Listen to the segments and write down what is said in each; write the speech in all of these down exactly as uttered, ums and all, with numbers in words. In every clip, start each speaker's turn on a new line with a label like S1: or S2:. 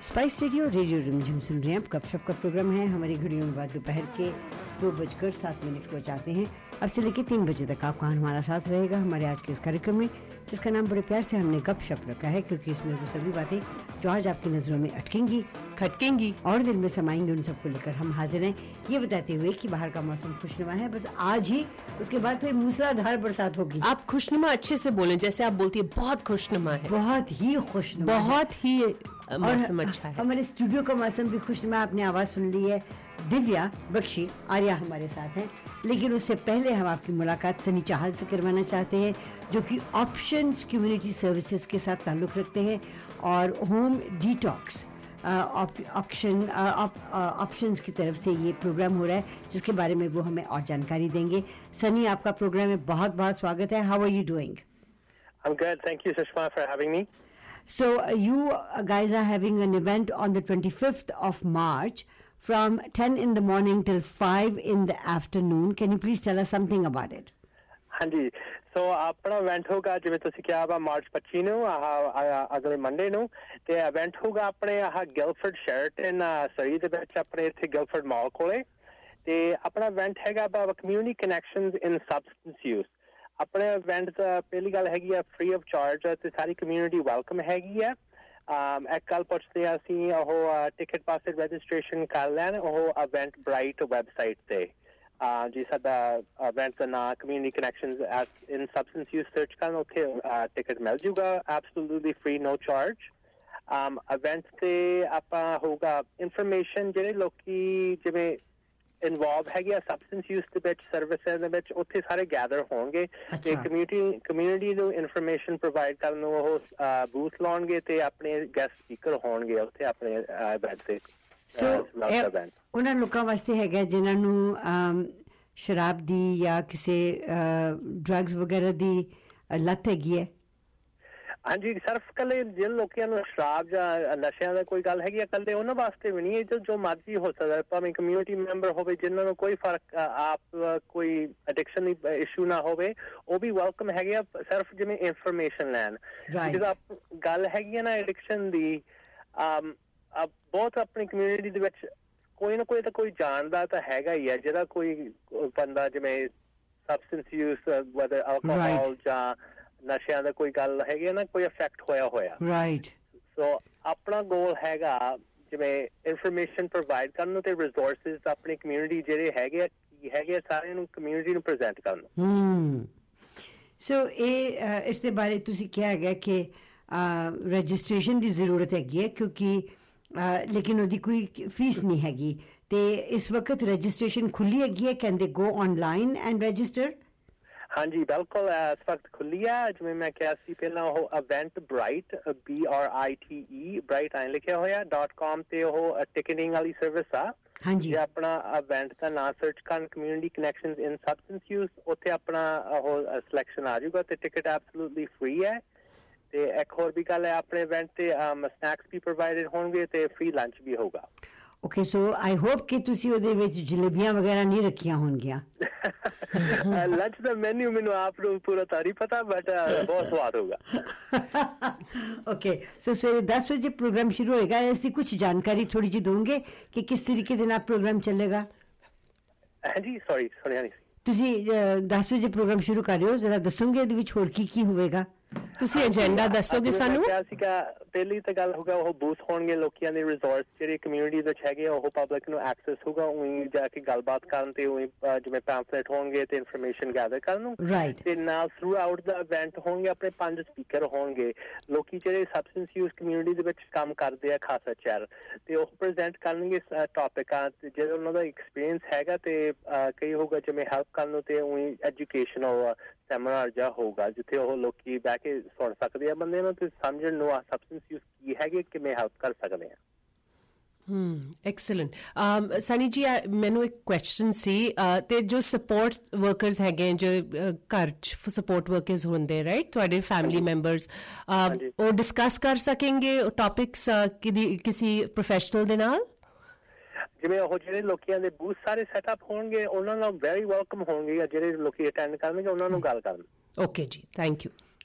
S1: Spice Radio Radio Rimjhim सुन रहे हैं। आप गपशप का प्रोग्राम है। हमारी घड़ियों में बाद दोपहर के दो बजकर सात मिनट को जाते हैं। अब से लेकर तीन बजे तक आपका हमारा साथ रहेगा हमारे आज के इस कार्यक्रम में, जिसका नाम बड़े प्यार से हमने गपशप रखा है, क्योंकि इसमें वो सभी बातें जो आज आपकी नजरों में अटकेंगी,
S2: खटकेंगी
S1: और दिल में समाएंगे, उन सबको लेकर हम हाजिर हैं, ये बताते हुए कि बाहर का मौसम खुशनुमा है। बस आज ही, उसके बाद फिर मूसलाधार बरसात होगी।
S2: आप खुशनुमा अच्छे से बोलें, जैसे आप बोलती है बहुत खुशनुमा है,
S1: बहुत ही खुशनुमा,
S2: बहुत ही मौसम अच्छा है।
S1: हमारे स्टूडियो का मौसम भी खुशनुमा। आपने आवाज सुन ली है, दिव्या बख्शी आर्या हमारे साथ हैं। लेकिन उससे पहले हम आपकी मुलाकात सनी चाहल से करवाना चाहते हैं, जो कि ऑप्शंस कम्युनिटी सर्विसेज के साथ ताल्लुक़ रखते हैं और होम डिटॉक्स ऑप्शन ऑप्शंस की तरफ से ये प्रोग्राम हो रहा है, जिसके बारे में वो हमें और जानकारी देंगे। सनी, आपका प्रोग्राम में बहुत बहुत स्वागत है। How are you doing?
S3: I'm good. Thank you, Sushma, for having me.
S1: So uh, you uh, guys are having an event on the twenty-fifth of March from ten in the morning till five in the afternoon. Can you please tell us something about it?
S3: ਹਾਂਜੀ, ਸੋ ਆਪਣਾ event ਹੋਗਾ, ਜਿਵੇਂ ਤੁਸੀਂ ਕਿਹਾ ਵਾ, March ਪੱਚੀ ਨੂੰ, ਆਹ ਅਗਲੇ ਮੰਡੇ ਨੂੰ, ਤੇ ਇਵੈਂਟ ਹੋਗਾ ਆਪਣੇ ਆਹ ਗਿਲਫਰਡ ਸ਼ੈਰਟਨ ਸਰੀ ਦੇ ਵਿੱਚ, ਆਪਣੇ ਇੱਥੇ ਗਿਲਫਰਡ ਮਾਲ ਕੋਲੇ। ਤੇ ਆਪਣਾ ਇਵੈਂਟ ਹੈਗਾ ਵਾ community connections in substance use. ਆਪਣੇ ਇਵੈਂਟ ਦਾ ਪਹਿਲੀ ਗੱਲ ਹੈਗੀ ਆ ਫ੍ਰੀ ਆਫ ਚਾਰਜ, ਤੇ ਸਾਰੀ ਕਮਿਊਨਿਟੀ ਵੈਲਕਮ ਹੈਗੀ ਆ। ਇੱਕ ਗੱਲ ਪੁੱਛਦੇ ਆ ਅਸੀਂ, ਉਹ ਟਿਕਟ ਪਾਸੇ ਰਜਿਸਟ੍ਰੇਸ਼ਨ ਕਰ ਲੈਣ, ਉਹ ਇਵੈਂਟ ਬ੍ਰਾਈਟ ਵੈਬਸਾਈਟ ਤੇ ਜੀ ਸਾਡਾ ਇਵੈਂਟ ਦਾ ਨਾਂ community connections in substance use search ਕਰਨ, ਉੱਥੇ ਟਿਕਟ ਮਿਲ ਜੂਗਾ absolutely free, no charge. Event ਤੇ ਆਪਾਂ ਹੋਊਗਾ ਇਨਫੋਰਮੇਸ਼ਨ, ਜਿਹੜੇ ਲੋਕੀ ਜਿਵੇਂ ਇਨਵੋਲਵ ਹੈਗੇ ਆ ਸਬਸਟੈਂਸ ਯੂਜ਼ ਦੇ ਵਿੱਚ, ਸਰਵਿਸਿਜ਼ ਦੇ ਵਿੱਚ, ਉੱਥੇ ਸਾਰੇ ਗੈਦਰ ਹੋਣਗੇ ਤੇ ਕਮਿਊਨਿਟੀ ਕਮਿਊਨਿਟੀ ਨੂੰ ਇਨਫੋਰਮੇਸ਼ਨ ਪ੍ਰੋਵਾਈਡ ਕਰਨ ਨੂੰ ਉਹ ਬੂਥ ਲਾਉਣਗੇ ਤੇ ਆਪਣੇ ਗੈਸਟ ਸਪੀਕਰ ਹੋਣਗੇ ਉੱਥੇ ਆਪਣੇ ਇਵੈਂਟ ਤੇ।
S1: ਸੋ ਉਹਨਾਂ ਲੋਕਾਂ ਵਾਸਤੇ ਹੈਗਾ ਜਿਨ੍ਹਾਂ ਨੂੰ ਸ਼ਰਾਬ ਦੀ ਜਾਂ ਕਿਸੇ ਡਰੱਗਸ ਵਗੈਰਾ ਦੀ ਲੱਤ ਹੈਗੀ ਹੈ?
S3: ਹਾਂਜੀ, ਸਿਰਫ ਕੱਲੇ ਜਿਹਨ ਲੋਕਾਂ ਨੂੰ ਸ਼ਰਾਬ ਜਾਂ ਨਸ਼ਿਆਂ ਦਾ ਕੋਈ ਗੱਲ ਹੈਗੀ ਆ, ਕੱਲੇ ਉਹਨਾਂ ਵਾਸਤੇ ਵੀ ਨਹੀਂ, ਜੋ ਜੋ ਮਰਜ਼ੀ ਹੋ ਸਕਦਾ, ਭਾਵੇਂ ਕਮਿਊਨਿਟੀ ਮੈਂਬਰ ਹੋਵੇ ਜਿਹਨਾਂ ਨੂੰ ਕੋਈ ਫਰਕ, ਆਪ ਕੋਈ ਐਡਿਕਸ਼ਨ ਦੀ ਇਸ਼ੂ ਨਾ ਹੋਵੇ, ਉਹ ਵੀ ਵੈਲਕਮ ਹੈਗੇ ਆ, ਸਿਰਫ ਜਿਵੇਂ ਇਨਫੋਰਮੇਸ਼ਨ ਲੈਣ। ਜਦੋਂ ਗੱਲ ਹੈਗੀ ਆ ਨਾ ਐਡਿਕਸ਼ਨ ਦੀ, ਬਹੁਤ ਆਪਣੀ ਕਮਿਊਨਿਟੀ ਦੇ ਵਿੱਚ ਕੋਈ ਨਾ ਕੋਈ ਤਾਂ ਕੋਈ ਜਾਣਦਾ ਤਾਂ ਹੈਗਾ ਹੀ ਹੈ, ਜਿਹੜਾ ਕੋਈ ਬੰਦਾ ਜਿਵੇਂ ਸਬਸਟੈਂਸ ਯੂਜ਼, ਵੈਦਰ ਐਲਕੋਹਲ ਜਾਂ ਨਸ਼ਿਆਂ ਦਾ ਕੋਈ ਗੱਲ ਹੈਗੀ ਨਾ, ਕੋਈ ਇਫੈਕਟ ਹੋਇਆ ਹੋਇਆ।
S1: ਰਾਈਟ।
S3: ਸੋ ਆਪਣਾ ਗੋਲ ਹੈਗਾ ਜਿਵੇਂ ਇਨਫੋਰਮੇਸ਼ਨ ਪ੍ਰੋਵਾਈਡ ਕਰਨ ਨੂੰ, ਤੇ ਰਿਸੋਰਸਿਸ ਆਪਣੀ ਕਮਿਊਨਿਟੀ ਜਿਹੜੇ ਹੈਗੇ ਆ, ਕੀ ਹੈਗੇ ਆ, ਸਾਰਿਆਂ ਨੂੰ ਕਮਿਊਨਿਟੀ ਨੂੰ ਪ੍ਰੈਜ਼ੈਂਟ ਕਰਨ ਨੂੰ।
S1: ਹਮ ਸੋ ਇਹ ਇਸ ਦੇ ਬਾਰੇ ਤੁਸੀਂ ਕਿਹਾ ਹੈਗਾ ਕਿ ਰਜਿਸਟ੍ਰੇਸ਼ਨ ਦੀ ਜ਼ਰੂਰਤ ਹੈਗੀ ਹੈ, ਕਿਉਂਕਿ ਲੇਕਿਨ ਉਹਦੀ ਕੋਈ ਫੀਸ ਨਹੀਂ ਹੈਗੀ, ਤੇ ਇਸ ਵਕਤ ਰਜਿਸਟ੍ਰੇਸ਼ਨ ਖੁੱਲੀ ਹੈਗੀ ਹੈ। ਕੈਨ ਦੇ ਗੋ ਆਨਲਾਈਨ ਐਂਡ ਰਜਿਸਟਰ?
S3: ਹਾਂਜੀ, ਬਿਲਕੁਲ, ਇਸ ਵਕਤ ਖੁੱਲੀ ਆ। ਜਿਵੇਂ ਮੈਂ ਕਿਹਾ ਸੀ ਪਹਿਲਾਂ, ਉਹ Eventbrite, B R I T E, bright ਐਂ ਲਿਖਿਆ ਹੋਇਆ ਡਾਟ ਕਾਮ ਤੇ ਉਹ ਟਿਕਟਿੰਗ ਵਾਲੀ ਸਰਵਿਸ ਆ।
S1: ਹਾਂਜੀ,
S3: ਜੇ ਆਪਣਾ ਇਵੈਂਟ ਦਾ ਨਾਂ ਸਰਚ ਕਰਨ community connections in substance use, ਉੱਥੇ ਆਪਣਾ ਉਹ ਸਿਲੈਕਸ਼ਨ ਆ ਜਾਊਗਾ ਤੇ ਟਿਕਟ ਐਬਸੋਲੂਟਲੀ ਫ੍ਰੀ ਹੈ। ਤੇ ਇੱਕ ਹੋਰ ਵੀ ਗੱਲ ਹੈ, ਆਪਣੇ ਇਵੈਂਟ ਤੇ ਸਨੈਕਸ ਵੀ ਪ੍ਰੋਵਾਈਡਡ ਹੋਣਗੇ ਤੇ ਫ੍ਰੀ ਲੰਚ ਵੀ ਹੋਊਗਾ।
S1: ਓਕੇ, ਸੋ ਆਈ ਹੋਪ ਕਿ ਤੁਸੀਂ ਉਹਦੇ ਵਿੱਚ ਜਲੇਬੀਆਂ ਵਗੈਰਾ ਨਹੀਂ ਰੱਖੀਆਂ ਹੋਣਗੀਆਂ।
S3: ਲੰਚ ਦਾ ਮੈਨੂ ਮੈਨੂੰ ਆਪ ਨੂੰ ਪੂਰਾ ਤਾਂ ਨਹੀਂ ਪਤਾ, ਬਟ ਬਹੁਤ ਸਵਾਦ ਹੋਊਗਾ।
S1: ਓਕੇ, ਸੋ ਸਵੇਰੇ ਦਸ ਵਜੇ ਪ੍ਰੋਗਰਾਮ ਸ਼ੁਰੂ ਹੋਏਗਾ। ਇਸ ਦੀ ਕੁਛ ਜਾਣਕਾਰੀ ਥੋੜੀ ਜਿਹੀ ਦੋਗੇ ਕਿ ਕਿਸ ਤਰੀਕੇ ਦੇ ਨਾਲ ਪ੍ਰੋਗਰਾਮ ਚੱਲੇਗਾ?
S3: ਹਾਂਜੀ, ਸੌਰੀ ਸੁਣਿਆ ਨਹੀਂ ਸੀ।
S1: ਤੁਸੀਂ ਦਸ ਵਜੇ ਪ੍ਰੋਗਰਾਮ ਸ਼ੁਰੂ ਕਰ ਰਹੇ ਹੋ, ਜ਼ਰਾ ਦੱਸੋਗੇ ਇਹਦੇ ਵਿੱਚ ਹੋਰ ਕੀ ਕੀ ਹੋਵੇਗਾ?
S2: ਤੁਸੀਂ ਏਜੰਡਾ ਦੱਸੋਗੇ ਸਾਨੂੰ?
S3: ਕਿਹਾ ਸੀਗਾ ਪਹਿਲੀ ਤਾਂ ਗੱਲ ਹੋਗਾ, ਉਹ ਬੂਥ ਹੋਣਗੇ ਲੋਕਾਂ ਦੇ, ਰਿਜ਼ੋਰਸ ਜਿਹੜੇ ਕਮਿਊਨਿਟੀ ਵਿੱਚ ਹੈਗੇ ਉਹ ਪਬਲਿਕ ਨੂੰ ਐਕਸੈਸ ਹੋਊਗਾ, ਉਹੀ ਜਾ ਕੇ ਗੱਲਬਾਤ ਕਰਨ ਤੇ ਉਹੀ ਜਿਵੇਂ ਪੈਂਫਲੇਟ ਹੋਣਗੇ ਤੇ ਇਨਫੋਰਮੇਸ਼ਨ ਗੈਦਰ ਕਰਨ ਨੂੰ।
S1: ਰਾਈਟ।
S3: ਤੇ ਨਾਲ ਥਰੂ ਆਊਟ ਦਾ ਇਵੈਂਟ ਹੋਣਗੇ ਆਪਣੇ ਪੰਜ ਸਪੀਕਰ ਹੋਣਗੇ, ਲੋਕੀ ਜਿਹੜੇ ਸਬਸਟੈਂਸ ਯੂਜ਼ ਕਮਿਊਨਿਟੀ ਦੇ ਵਿੱਚ ਕੰਮ ਕਰਦੇ ਆ ਖਾਸਾ ਚਿਰ, ਤੇ ਉਹ ਪ੍ਰੈਜ਼ੈਂਟ ਕਰਨਗੇ ਟੌਪਿਕਾਂ ਤੇ ਜਿਹੜਾ ਉਹਨਾਂ ਦਾ ਐਕਸਪੀਰੀਅੰਸ ਹੈਗਾ, ਤੇ ਕਈ ਹੋਊਗਾ ਜਿਵੇਂ ਹੈਲਪ ਕਰਨ ਨੂੰ, ਤੇ ਉਹੀ ਐਜੂਕੇਸ਼ਨਲ ਸੈਮੀਨਾਰ ਜਿਹਾ ਹੋਊਗਾ ਜਿੱਥੇ ਉਹ ਲੋਕੀ ਬਹਿ ਕੇ ਸੁਣ ਸਕਦੇ ਆ ਬੰਦੇ ਨੂੰ ਤੇ ਸਮਝਣ ਨੂੰ ਆ ਸਬਸਟੈਂਸ ਯੂਜ਼ ਕੀ ਹੈਗੇ, ਕਿਵੇਂ ਹੈਲਪ ਕਰ ਸਕਦੇ ਆ।
S2: ਹਮ ਐਕਸਲੈਂਟ। ਸਨੀ ਜੀ, ਮੈਨੂੰ ਇੱਕ ਕੁਐਸਚਨ ਸੀ, ਤੇ ਜੋ ਸਪੋਰਟ ਵਰਕਰਸ ਹੈਗੇ, ਜੋ ਘਰ 'ਚ ਸਪੋਰਟ ਵਰਕਰਸ ਹੁੰਦੇ, ਰਾਈਟ, ਤੁਹਾਡੇ ਫੈਮਿਲੀ ਮੈਂਬਰਸ, ਉਹ ਡਿਸਕਸ ਕਰ ਸਕਣਗੇ ਟੌਪਿਕਸ ਕਿਸੇ ਪ੍ਰੋਫੈਸ਼ਨਲ ਦੇ ਨਾਲ?
S3: ਜਿਵੇਂ ਉਹ ਜਿਹੜੇ ਲੋਕਾਂ ਦੇ ਬੂਥ ਸਾਰੇ ਸੈਟਅਪ ਹੋਣਗੇ, ਉਹਨਾਂ ਨਾਲ ਵੈਰੀ ਵੈਲਕਮ ਹੋਣਗੇ, ਜਿਹੜੇ ਲੋਕੀ ਅਟੈਂਡ ਕਰਨਗੇ ਉਹਨਾਂ ਨੂੰ ਗੱਲ ਕਰਨ।
S2: ਓਕੇ ਜੀ, ਥੈਂਕ ਯੂ।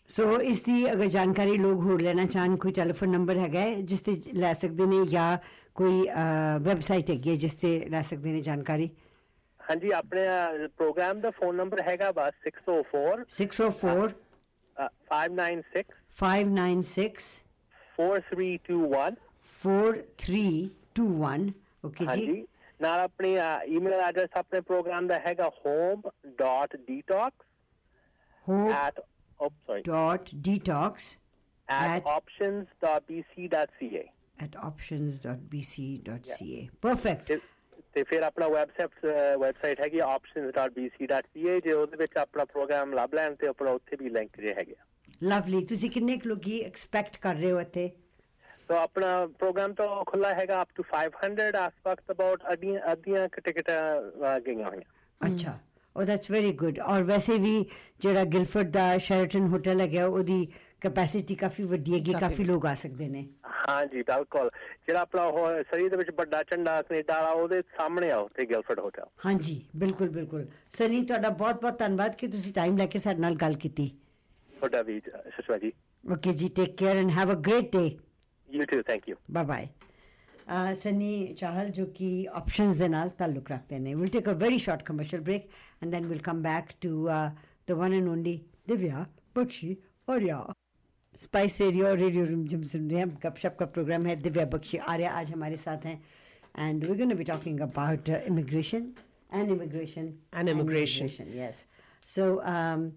S1: सो so, इस दी अगर जानकारी लोग होर लेना चाहन कोई टेलीफोन नंबर हैगा जिस ते लै सकदे ने या कोई वैबसाइट हैगी जिस ते लै सकदे ने जानकारी
S3: हाँ जी अपने प्रोग्राम दा फोन नंबर हैगा बस six O four
S1: six O four
S3: five nine six
S1: five nine six
S3: four three two one
S1: four three two one okay
S3: हाँ
S1: जी
S3: जी नाल अपनी ईमेल एड्रेस अपने प्रोग्राम दा हैगा home dot detox
S1: home
S3: at oh sorry
S1: dot detox
S3: at,
S1: at
S3: options dot b c dot c a
S1: at options dot b c dot c a perfect
S3: ਤੇ- ਤੇ ਫਿਰ ਆਪਣਾ ਵੈਬਸਾਈਟ ਵੈਬਸਾਈਟ ਹੈਗੀ options dot b c dot c a ਜੇ ਉਹਦੇ ਵਿੱਚ ਆਪਣਾ programme ਲੱਭ ਲੈਣ ਤੇ ਆਪਣਾ ਉੱਥੇ ਵੀ ਲਿੰਕ ਜੇ ਹੈਗੇ
S1: ਲਵਲੀ ਤੁਸੀਂ ਕਿੰਨੇ ਕੁ ਲੋਕੀ ਐਕਸਪੈਕਟ ਕਰ ਰਹੇ ਹੋ ਇੱਥੇ
S3: ਸੋ ਆਪਣਾ ਪ੍ਰੋਗਰਾਮ ਤਾਂ ਖੁੱਲਾ ਹੈਗਾ ਅਪ ਟੂ five hundred ਇਸ ਵਕਤ ਅਬਾਊਟ ਅੱਧੀਆਂ ਅੱਧੀਆਂ ਟਿਕਟਾਂ ਗਈਆਂ ਹੋਈਆਂ
S1: ਅੱਛਾ ਉਹ ਦੈਟਸ ਵੈਰੀ ਗੁੱਡ ਔਰ ਵੈਸੇ ਵੀ ਜਿਹੜਾ ਗਿਲਫਰਡ ਦਾ ਸ਼ੈਰਟਨ ਹੋਟਲ ਹੈਗਾ ਉਹਦੀ ਕੈਪੈਸਿਟੀ ਕਾਫੀ ਵੱਡੀ ਹੈਗੀ ਕਾਫੀ ਲੋਕ ਆ ਸਕਦੇ ਨੇ
S3: ਹਾਂ ਜੀ ਬਿਲਕੁਲ ਜਿਹੜਾ ਆਪਣਾ ਉਹ ਸਰੀ ਦੇ ਵਿੱਚ ਵੱਡਾ ਝੰਡਾ ਕੈਨੇਡਾ ਵਾਲਾ ਉਹਦੇ ਸਾਹਮਣੇ ਆ ਉੱਥੇ ਗਿਲਫਰਡ ਹੋਟਲ
S1: ਹਾਂਜੀ ਬਿਲਕੁਲ ਬਿਲਕੁਲ ਸਨੀ ਤੁਹਾਡਾ ਬਹੁਤ ਬਹੁਤ ਧੰਨਵਾਦ ਕਿ ਤੁਸੀਂ ਟਾਈਮ ਲੈ ਕੇ ਸਾਡੇ ਨਾਲ ਗੱਲ ਕੀਤੀ
S3: ਤੁਹਾਡਾ ਵੀ ਸੁਸ਼ਮਾ ਜੀ
S1: ਓਕੇ ਜੀ take care and have a great day
S3: you too thank you
S1: bye bye Sunny Chahal जो कि ऑप्शंस दे नाल ताल्लुक रखते हैं will take a very short commercial break and then will come back to the one and only Divya Bakshi Arya Spice Radio Radio Room जिम सुन रहे हैं गपशप का प्रोग्राम है दिव्या बख्शी आर्या आज हमारे साथ हैं and we gonna be talking about immigration and immigration
S2: And immigration.
S1: yes so um,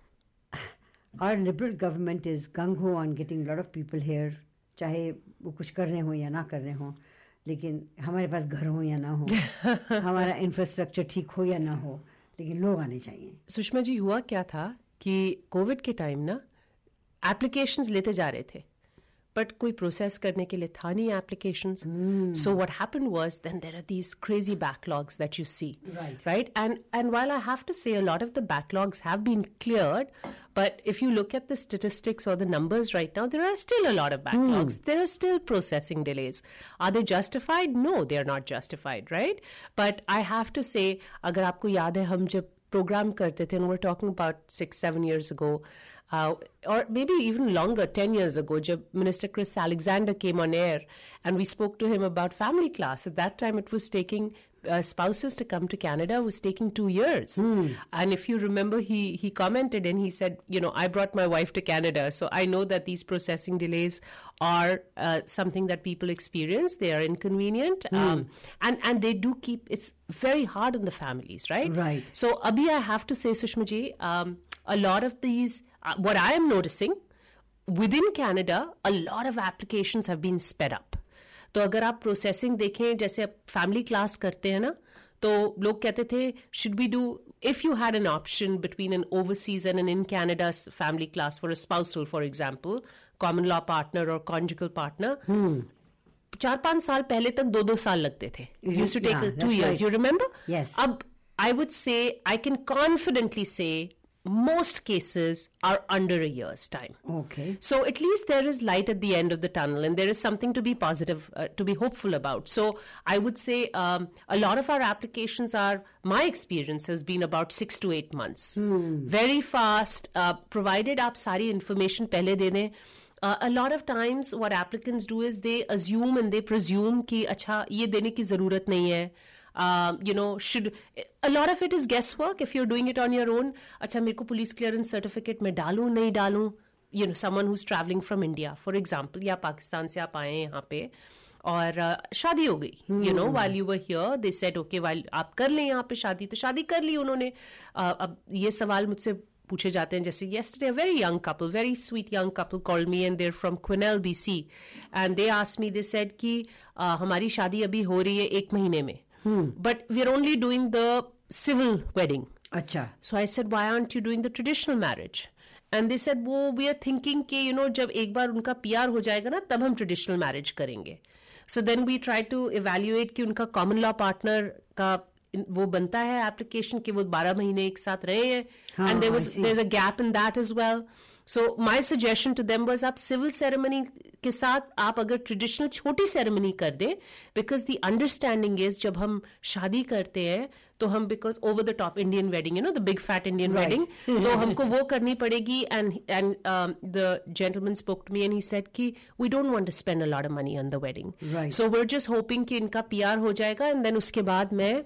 S1: our liberal government is gung-ho on getting a lot of people here चाहे वो कुछ कर रहे हों या ना कर रहे हों लेकिन हमारे पास घर हो या ना हो हमारा इंफ्रास्ट्रक्चर ठीक हो या ना हो लेकिन लोग आने चाहिए
S2: सुषमा जी हुआ क्या था कि कोविड के टाइम ना एप्लीकेशंस लेते जा रहे थे बट कोई प्रोसेस करने के लिए था नहीं applications so what happened was then there are these crazy backlogs that you see
S1: Right.
S2: right and and while I have to say a lot of the backlogs have been cleared but if you look at the statistics or the numbers right now there are still a lot of backlogs there are still processing delays are they justified no they are not justified right but I have to say agar aapko yaad hai hum jab program karte the and we're talking about six seven years ago uh, or maybe even longer ten years ago jab Minister Chris Alexander came on air and we spoke to him about family class at that time it was taking uh, spouses to come to Canada was taking two years and if you remember he he commented and he said you know I brought my wife to Canada so I know that these processing delays are uh, something that people experience they are inconvenient um, and and they do keep it's very hard on the families right
S1: Right.
S2: so abhi I have to say Sushma ji um, a lot of these uh, what I am noticing within Canada a lot of applications have been sped up तो अगर आप processing देखें जैसे आप family class करते हैं ना तो लोग कहते थे should we do if you had an option between an overseas and an in Canada family class for a spousal for example common law partner और कॉन्जुगल पार्टनर चार पांच साल पहले तक दो दो साल लगते थे used to
S1: Yeah,
S2: take two
S1: that's
S2: years
S1: right.
S2: You remember
S1: Yes.
S2: अब I would say I can confidently say most cases are under a year's time
S1: okay
S2: so at least there is light at the end of the tunnel and there is something to be positive uh, to be hopeful about so I would say um, a lot of our applications are my experience has been about six to eight months very fast uh, provided aap sari information pehle de dein Uh, a lot of times what applicants do is they assume and they presume ki acha ye dene ki zarurat nahi hai um, you know should a lot of it is guesswork if you're doing it on your own acha mere ko police clearance certificate mein dalu nahi dalu you know someone who's traveling from India for example ya Pakistan se aap aaye yahan pe और शादी हो गई you know while you were here they said okay while आप कर लें यहाँ पे शादी तो शादी कर ली उन्होंने uh, अब ये सवाल मुझसे पूछे जाते हैं जैसे yesterday a very young couple very sweet young couple called me and they're from Quesnel B C and they asked me they said कि uh, हमारी शादी अभी हो रही है एक महीने में but we're only doing the civil wedding
S1: अच्छा
S2: so I said why aren't you doing the traditional marriage and they said वो we are thinking कि you know जब एक बार उनका P R हो जाएगा ना तब हम traditional marriage करेंगे so then we try to evaluate कि उनका common law partner का वो बनता है एप्लीकेशन कि वो बारह महीने एक साथ रहे हैं
S1: हाँ,
S2: and there
S1: I
S2: was
S1: see.
S2: there's a gap in that as well So my suggestion to them was आप civil ceremony के साथ आप अगर traditional छोटी ceremony कर दें, because the understanding is जब हम शादी करते हैं तो हम because over the top Indian wedding, you know, the big fat Indian
S1: Right.
S2: wedding, तो हमको वो करनी पड़ेगी. And and um, the gentleman spoke to me and he said कि we don't want to spend a lot of money on the wedding.
S1: Right.
S2: So we're just hoping कि इनका P R हो जाएगा and then उसके बाद मैं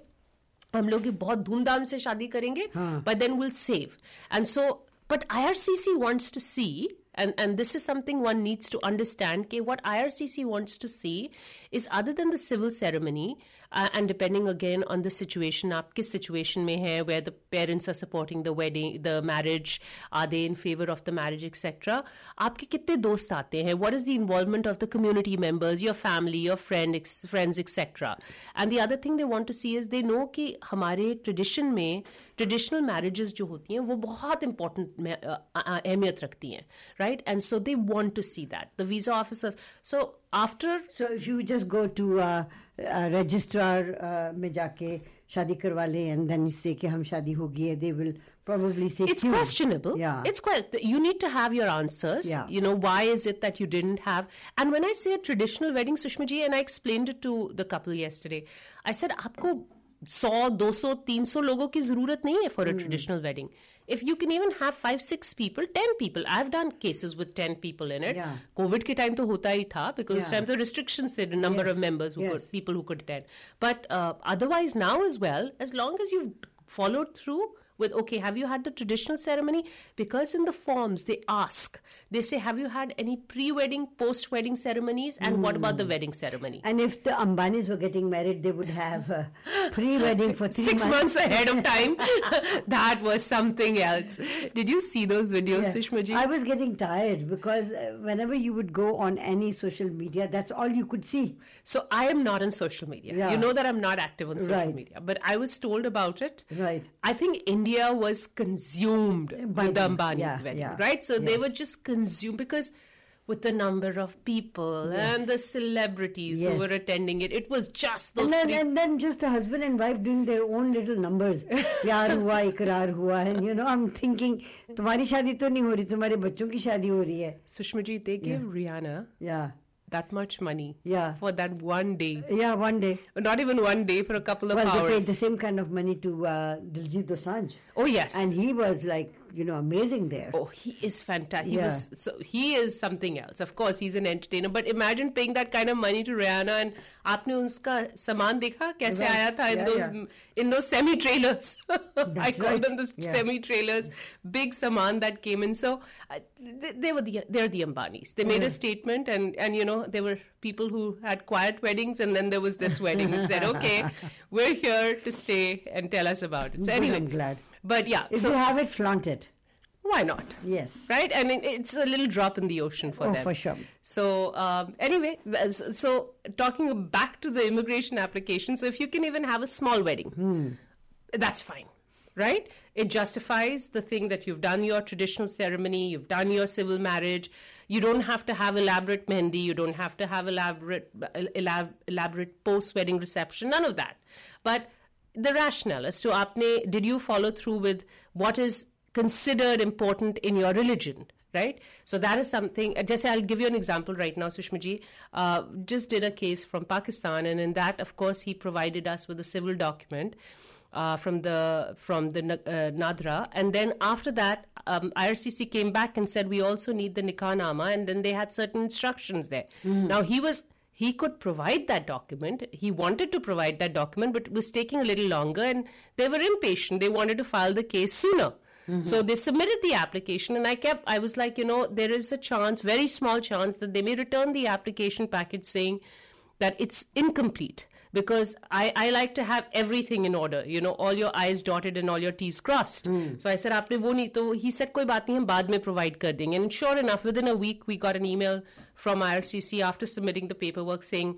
S2: हम लोग ये बहुत धूमधाम से शादी करेंगे,
S1: हाँ.
S2: but then we'll save. And so, but I R C C wants to see, and, and this is something one needs to understand, okay, what I R C C wants to see is other than the civil ceremony, uh, and depending again on the situation, aap kis situation mein hai, where the parents are supporting the wedding, the marriage, are they in favor of the marriage, et cetera. Aapke kitne dost aate hain? What is the involvement of the community members, your family, your friend, ex- friends, et cetera. And the other thing they want to see is they know कि हमारे tradition में traditional marriages जो होती हैं वो बहुत important में अहमियत रखती हैं, right? And so they want to see that the visa officers. So after,
S1: So if you just go to uh, uh, registrar uh, में जाके शादी करवा ले and then you say कि हम शादी होगी है, they will probably say
S2: it's
S1: क्यों?
S2: questionable.
S1: Yeah.
S2: It's quest- you need to have your answers.
S1: Yeah.
S2: You know, why is it that you didn't have? And when I say a traditional wedding, Sushma ji, and I explained it to the couple yesterday, I said, आपको one hundred, two hundred, three hundred लोगों की ज़रूरत नहीं है for a traditional wedding. If you can even have five, six people, ten people. I've done cases with ten people in it.
S1: Yeah.
S2: COVID के time तो होता ही था because उस
S1: Yeah.
S2: time the restrictions थे, the number
S1: Yes.
S2: of members who
S1: Yes.
S2: could, people who could attend. But uh, otherwise now as well, as long as you've followed through with, okay, have you had the traditional ceremony? Because in the forms they ask, they say, have you had any pre-wedding, post-wedding ceremonies? And mm. what about the wedding ceremony?
S1: And if the Ambanis were getting married, they would have a pre-wedding for three
S2: Six
S1: months.
S2: months ahead of time. That was something else. Did you see those videos,
S1: Yeah.
S2: Sushma ji?
S1: I was getting tired because uh, whenever you would go on any social media, that's all you could see.
S2: So I am not on social media.
S1: Yeah.
S2: You know that I'm not active on social
S1: Right.
S2: media. But I was told about it.
S1: Right.
S2: I think India was consumed
S1: By
S2: with the
S1: them.
S2: Ambani
S1: Yeah,
S2: wedding,
S1: yeah.
S2: right? So they
S1: Yes.
S2: were just consumed because with the number of people
S1: Yes.
S2: and the celebrities who
S1: Yes.
S2: were attending it, it was just those
S1: And then,
S2: three.
S1: and then just the husband and wife doing their own little numbers. प्यार हुआ, इकरार हुआ, and you know, I'm thinking, तुम्हारी शादी तो नहीं हो रही, तुम्हारे बच्चों की शादी हो रही है.
S2: Sushma ji, they gave Rihanna
S1: Yeah,
S2: that much money
S1: yeah,
S2: for that one day.
S1: yeah. One day.
S2: Not even one day, for a couple of
S1: Well, they paid
S2: hours.
S1: the same kind of money to uh, Diljit Dosanjh,
S2: Oh, yes.
S1: and he was like, you know, amazing there.
S2: Oh, he is fantastic. He
S1: Yeah.
S2: was so he is something else. Of course, he's an entertainer. But imagine paying that kind of money to Rihanna, and आपने उसका सामान देखा कैसे
S1: Right.
S2: आया था in
S1: Yeah,
S2: those
S1: yeah.
S2: in those semi trailers. I
S1: That's
S2: call
S1: right.
S2: them the
S1: Yeah.
S2: semi trailers. Big saman that came in. So uh, they, they were the they're the Ambanis. They made
S1: Yeah.
S2: a statement, and and you know there were people who had quiet weddings, and then there was this wedding and said, okay, we're here to stay and tell us about it. So
S1: Good,
S2: anyway,
S1: I'm glad.
S2: but yeah,
S1: If
S2: so
S1: you have it, flaunt it.
S2: why not?
S1: Yes.
S2: Right? And it, it's a little drop in the ocean for
S1: Oh,
S2: them.
S1: for sure.
S2: So, um, anyway, that's- so talking back to the immigration application, so if you can even have a small wedding,
S1: Hmm.
S2: that's fine. Right? It justifies the thing that you've done your traditional ceremony, you've done your civil marriage. You don't have to have elaborate mehndi, you don't have to have elaborate, elab- elaborate post-wedding reception, none of that. But the rationale as to aapne, did you follow through with what is considered important in your religion, right? So that is something, just I'll give you an example right now, Sushma ji. Uh, just did a case from Pakistan, and in that, of course, he provided us with a civil document uh, from the from the uh, Nadra. And then after that, um, I R C C came back and said, we also need the Nikah Nama, and then they had certain instructions there.
S1: Mm.
S2: Now, he was... He could provide that document. He wanted to provide that document, but it was taking a little longer, and they were impatient. They wanted to file the case sooner. Mm-hmm. So they submitted the application, and I kept, I was like, you know, there is a chance, very small chance, that they may return the application package saying that it's incomplete. Because I, I like to have everything in order, you know, all your I's dotted and all your T's crossed. Mm. So I said, aapne wo nahi, to he said, koi baat nahi, hum baad mein provide kar denge. And sure enough, within a week, we got an email from I R C C after submitting the paperwork saying,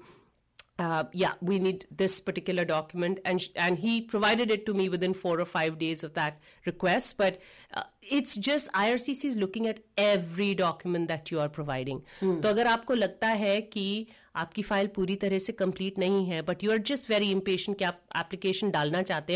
S2: uh, yeah, we need this particular document. And sh- and he provided it to me within four or five days of that request. But uh, it's just I R C C is looking at every document that you are providing. Hmm. तो अगर आपको लगता है कि आपकी file पूरी तरह से कंप्लीट नहीं है, but you are just very impatient कि आप एप्लीकेशन डालना चाहते हैं,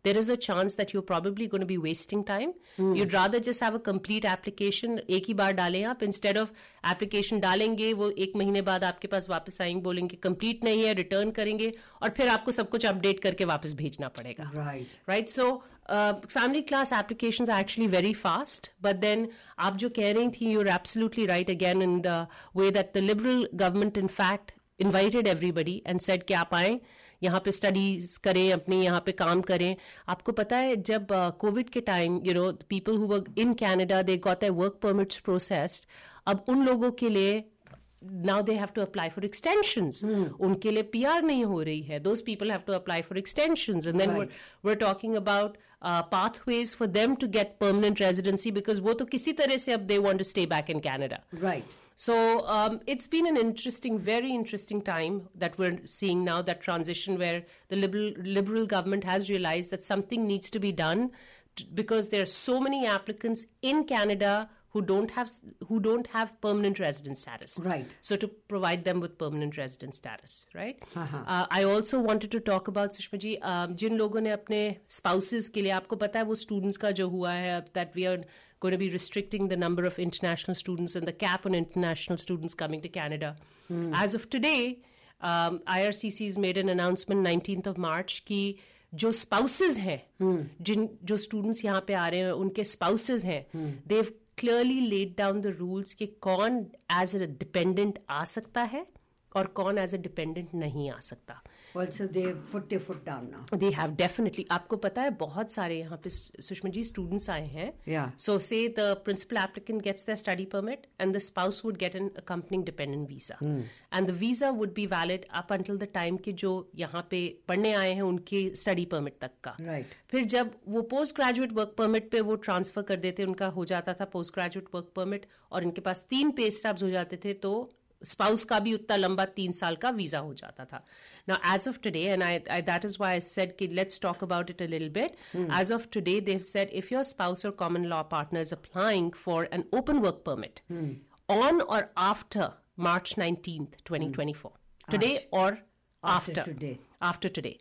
S2: there is a chance that you're probably going to be wasting time. Mm. You'd rather just have a complete application. एक ही बार डालें आप, instead of application डालेंगे, वो एक महीने बाद आपके पास वापस आएंगे, बोलेंगे complete नहीं है, return करेंगे, और फिर आपको सब कुछ update करके वापस भेजना पड़ेगा.
S1: Right.
S2: Right. So uh, family class applications are actually very fast. But then आप जो कह रही थी, you're absolutely right again in the way that the Liberal government in fact invited everybody and said कि आप आएं, यहाँ पे स्टडीज करें, अपनी यहाँ पे काम करें. आपको पता है जब कोविड uh, के time you know people who work in Canada they got their work permits processed. अब उन लोगों के लिए now they have to apply for extensions. Hmm. उनके लिए P R नहीं हो रही है. Those people have to apply for extensions, and then right. we're, we're talking about uh, pathways for them to get permanent residency, because वो तो किसी तरह से अब they want to stay back in Canada.
S1: Right.
S2: So um, it's been an interesting, very interesting time that we're seeing now, that transition where the liberal, liberal government has realized that something needs to be done t- because there are so many applicants in Canada who don't have who don't have permanent resident status.
S1: Right.
S2: So to provide them with permanent resident status, right?
S1: Uh-huh.
S2: Uh, I also wanted to talk about, Sushma ji, um, जिन लोगों ने अपने spouses के लिए, आपको पता है वो students का जो हुआ है, that we are going to be restricting the number of international students and the cap on international students coming to Canada. Mm. As of today, um, I R C C has made an announcement nineteenth of March कि जो spouses हैं, mm. जिन जो students यहाँ पे आ रहे हैं, उनके spouses हैं, mm. they've clearly laid down the rules कि कौन as a dependent आ सकता है और कौन as a dependent नहीं आ सकता.
S1: Also they've put their foot down now.
S2: They have definitely. आपको पता है बहुत सारे यहाँ पे सुषमा जी students आए हैं.
S1: Yeah.
S2: So say the principal applicant gets their study permit and the spouse would get an accompanying dependent visa. Mm. And the visa would be valid up until the time कि जो यहाँ पे पढ़ने आए हैं उनके study permit तक का.
S1: Right.
S2: फिर जब वो post graduate work permit पे वो transfer कर देते, उनका हो जाता था post graduate work permit और इनके पास तीन pay stubs हो जाते थे, तो spouse का भी उतना लंबा तीन साल का वीजा हो जाता था. Now, as of today, and I, I that is why I said, कि let's talk about it a little bit. Mm. As of today, they've said if your spouse or common law partner is applying for an open work permit mm. on or after March nineteenth, twenty twenty-four, mm. today Arch. or after,
S1: after today,
S2: after today,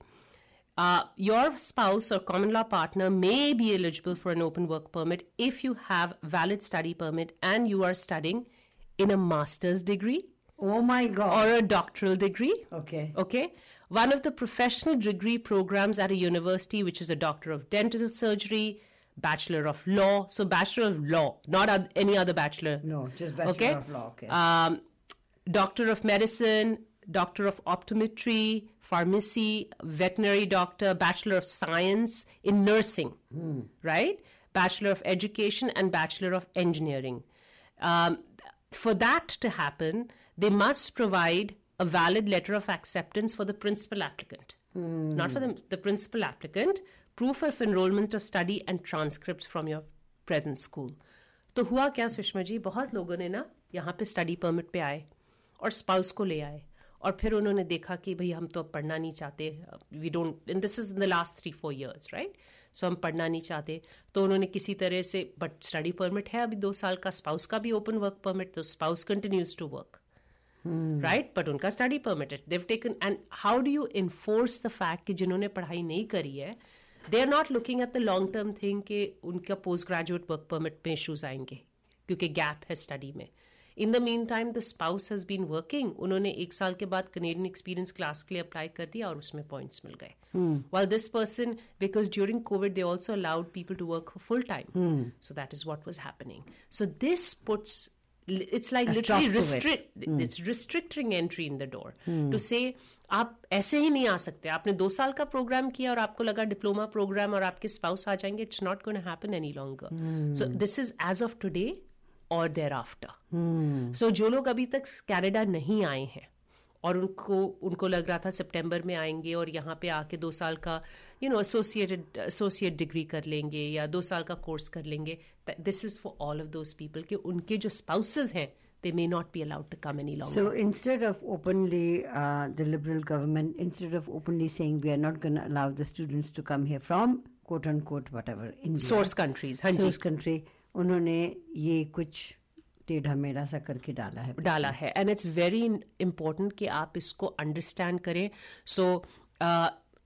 S2: uh, your spouse or common law partner may be eligible for an open work permit if you have valid study permit and you are studying in a master's degree.
S1: Oh my God.
S2: Or a doctoral degree.
S1: Okay.
S2: Okay. One of the professional degree programs at a university, which is a Doctor of Dental Surgery, Bachelor of Law. So Bachelor of Law, not ad- any other bachelor.
S1: No, just Bachelor
S2: okay?
S1: of Law. Okay.
S2: Um, Doctor of Medicine, Doctor of Optometry, Pharmacy, Veterinary Doctor, Bachelor of Science in Nursing, mm. right? Bachelor of Education and Bachelor of Engineering. Um, for that to happen, they must provide a valid letter of acceptance for the principal applicant. Mm. Not for the, the principal applicant, proof of enrollment of study and transcripts from your present school. तो हुआ क्या सुषमा जी, बहुत लोगों ने ना यहाँ पे study permit पे आए और स्पाउस को ले आए और फिर उन्होंने देखा कि भाई हम तो अब पढ़ना नहीं चाहते, we don't, and this is in the last three four years, right? So हम पढ़ना नहीं चाहते, तो उन्होंने किसी तरह से, बट स्टडी परमिट है अभी दो साल का, स्पाउस का भी ओपन वर्क परमिट, तो spouse continues to work, right? But उनका स्टडी परमिट है, they've taken. And how do you enforce the fact कि जिन्होंने पढ़ाई नहीं करी है, they are not looking at the long term thing कि उनका पोस्ट ग्रेजुएट वर्क परमिट में इशूज आएंगे क्योंकि गैप है स्टडी में. In the mean time the spouse has been working, उन्होंने एक साल के बाद कनेडियन एक्सपीरियंस क्लास के लिए अप्लाई कर दिया और उसमें पॉइंट्स मिल गए. While this person, because during COVID they also allowed people to work full time, mm. so that is what was happening. So this puts, it's like
S1: A
S2: literally
S1: stop to
S2: restrict,
S1: it. Mm.
S2: it's restricting entry in the door mm. to say आप ऐसे ही नहीं आ सकते, आपने दो साल का programme किया और आपको लगा डिप्लोमा प्रोग्राम और आपके स्पाउस आ जाएंगे, it's not going to happen any longer. Mm. So this is as of today or thereafter. Hmm. So जो लोग अभी तक कनाडा नहीं आए हैं और उनको उनको लग रहा था सितंबर में आएंगे और यहाँ पे आके दो साल का you know associated associate degree कर लेंगे या दो साल का कोर्स कर लेंगे, this is for all of those people कि उनके जो स्पाउसेस हैं they may not be allowed to come any longer.
S1: So instead of openly, uh, the Liberal government, instead of openly saying we are not going to allow the students to come here from quote unquote whatever India,
S2: source countries, हाँ जी,
S1: source country, उन्होंने ये कुछ टेढ़ा मेढ़ा सा करके डाला है
S2: डाला है एंड इट्स वेरी इम्पोर्टेंट कि आप इसको अंडरस्टैंड करें. सो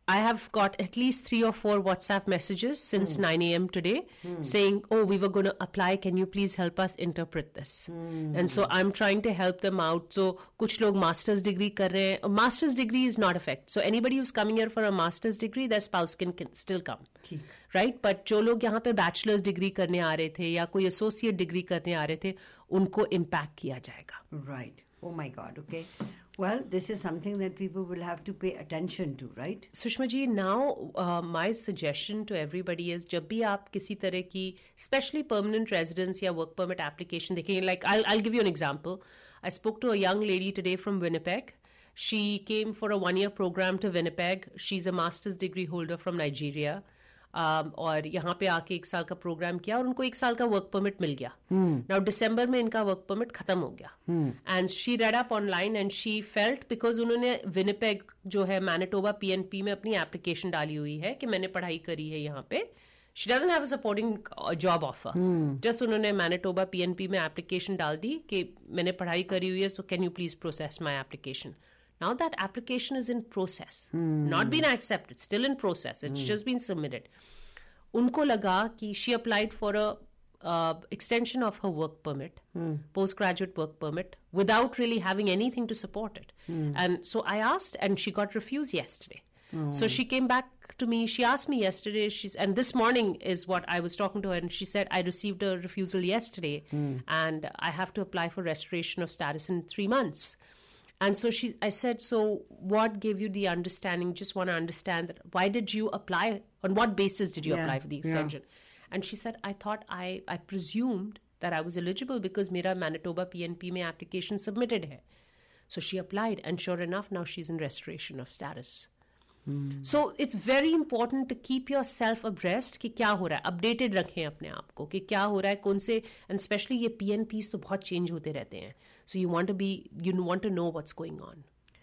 S2: I have got at least three or four WhatsApp messages since mm. nine a.m. today mm. saying, oh, we were going to apply. Can you please help us interpret this? Mm. And so I'm trying to help them out. So kuch log master's degree kar rahe hain. A master's degree is not effect. So anybody who's coming here for a master's degree, their spouse can, can still come. Right? But जो लोग यहाँ पे bachelor's degree करने आ रहे थे या कोई associate degree करने आ रहे थे, उनको impact किया जाएगा.
S1: Right. Oh my God. Okay. Well, this is something that people will have to pay attention to, right?
S2: Sushma ji, now uh, my suggestion to everybody is जब भी आप किसी तरह की especially permanent residence या work permit application देखेंगे, like I'll I'll give you an example. I spoke to a young lady today from Winnipeg. She came for a one-year program to Winnipeg. She's a master's degree holder from Nigeria. Um, और यहाँ पे आके एक साल का programme किया और उनको एक साल का वर्क परमिट मिल गया. नाउ दिसंबर में इनका वर्क परमिट खत्म हो गया. And she read up online and she felt because उन्होंने विनिपेग जो है मैनिटोबा पीएनपी में अपनी एप्लीकेशन डाली हुई है कि मैंने पढ़ाई करी है यहाँ पे. She doesn't have a supporting job offer. Just उन्होंने मैनिटोबा पीएनपी में एप्लीकेशन डाल दी कि मैंने पढ़ाई करी हुई है, so can you please process my application. Now that application is in process, hmm. not been accepted, still in process. It's hmm. just been submitted. Unko laga ki she applied for a uh, extension of her work permit, hmm. postgraduate work permit, without really having anything to support it. Hmm. And so I asked, and she got refused yesterday. Hmm. So she came back to me. She asked me yesterday, she's, and this morning is what I was talking to her, and she said, I received a refusal yesterday, hmm. and I have to apply for restoration of status in three months. And so she, I said, so what gave you the understanding? Just want to understand that. Why did you apply? On what basis did you yeah, apply for the extension? Yeah. And she said, I thought I, I presumed that I was eligible because mera Manitoba P N P mein application submitted hai. So she applied, and sure enough, now she's in restoration of status. Hmm. So it's very important to keep yourself abreast कि क्या हो रहा है. Updated रखें अपने आप को कि क्या हो रहा है, कौन से, and especially ये P N Ps तो बहुत change होते रहते हैं. So you want to be, you want to know what's going on.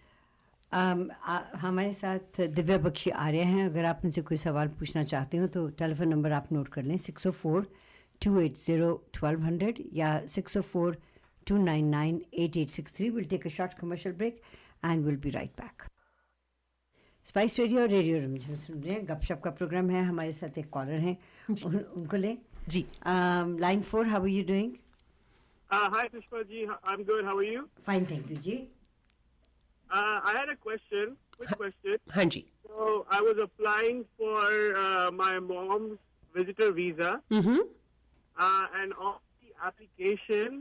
S1: Um, आ, हमारे साथ दिव्या बख्शी आ रहे हैं. अगर आप उनसे कोई सवाल पूछना चाहते हो तो टेलीफोन नंबर आप नोट कर लें six O four two eight zero twelve hundred या six O four two nine nine eight eight six three. Will take a short commercial break and will be right back. Spice Radio और Radio Room में सुन रहे हैं, गपशप का programme है. हमारे साथ एक कॉलर हैं, उन, उनको ले
S2: जी.
S1: Line four, how are you doing?
S4: Uh, hi, Pushpa ji. I'm good. How are you?
S1: Fine, thank you, ji.
S4: Uh, I had a question, quick question.
S2: Hanji.
S4: So I was applying for uh, my mom's visitor visa,
S2: mm-hmm.
S4: uh, and on the application,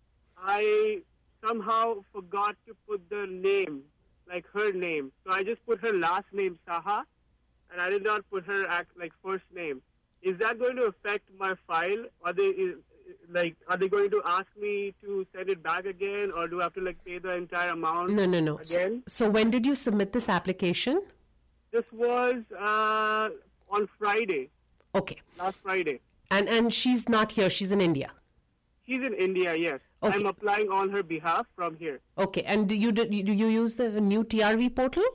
S4: I somehow forgot to put the name, like her name. So I just put her last name, Saha, and I did not put her act, like first name. Is that going to affect my file? Or they is, like, are they going to ask me to send it back again, or do I have to like pay the entire amount?
S2: No, no, no.
S4: Again?
S2: So, so when did you submit this application?
S4: This was uh, on Friday.
S2: Okay.
S4: Last Friday.
S2: And and she's not here. She's in India.
S4: She's in India. Yes.
S2: Okay.
S4: I'm applying on her behalf from here.
S2: Okay. And do you do you use the new T R V portal?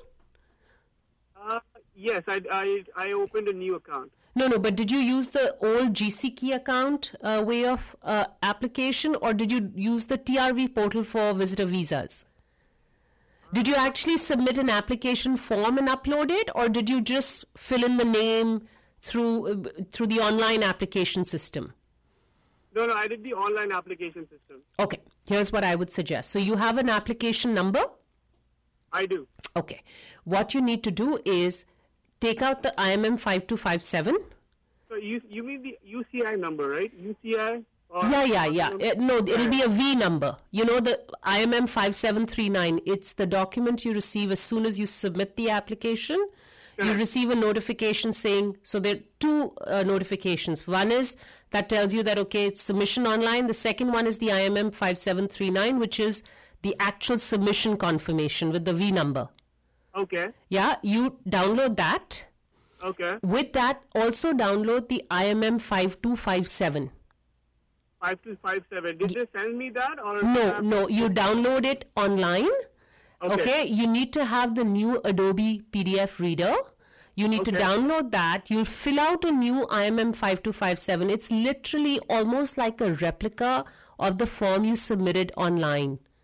S4: Uh, yes, I I I opened a new account.
S2: No, no, but did you use the old G C Key account uh, way of uh, application, or did you use the T R V portal for visitor visas? Did you actually submit an application form and upload it, or did you just fill in the name through uh, through the online application system?
S4: No, no, I did the online application system.
S2: Okay, here's what I would suggest. So you have an application number?
S4: I do.
S2: Okay. What you need to do is take out the I M M five two five seven.
S4: So you you mean the U C I number, right? U C I? Or
S2: yeah, yeah, yeah. It, no, it'll be a V number. You know, the I M M five seven three nine. It's the document you receive as soon as you submit the application. Sure. You receive a notification saying, so there are two uh, notifications. One is that tells you that, okay, it's submission online. The second one is the I M M five seven three nine, which is the actual submission confirmation with the V number.
S4: Okay.
S2: Yeah, you download that.
S4: Okay.
S2: With that, also download the I M M five two five seven.
S4: five two five seven. Did they send me that? Or
S2: no, no. You download it online.
S4: Okay.
S2: Okay. You need to have the new Adobe P D F reader. You need
S4: okay.
S2: to download that. You'll fill out a new I M M five two five seven. It's literally almost like a replica of the form you submitted online.